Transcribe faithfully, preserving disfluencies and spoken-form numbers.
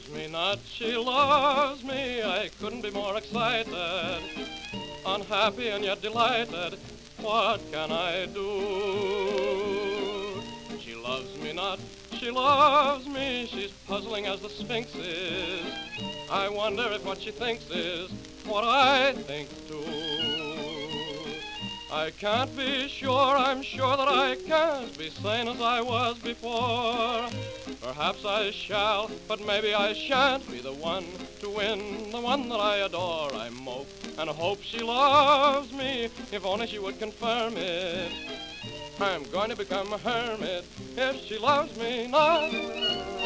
me not, she loves me, I couldn't be more excited, unhappy and yet delighted, what can I do? She loves me not, she loves me, she's puzzling as the Sphinx is, I wonder if what she thinks is what I think too. I can't be sure, I'm sure that I can't be sane as I was before. Perhaps I shall, but maybe I shan't be the one to win, the one that I adore. I mope and hope she loves me, if only she would confirm it. I'm going to become a hermit if she loves me not.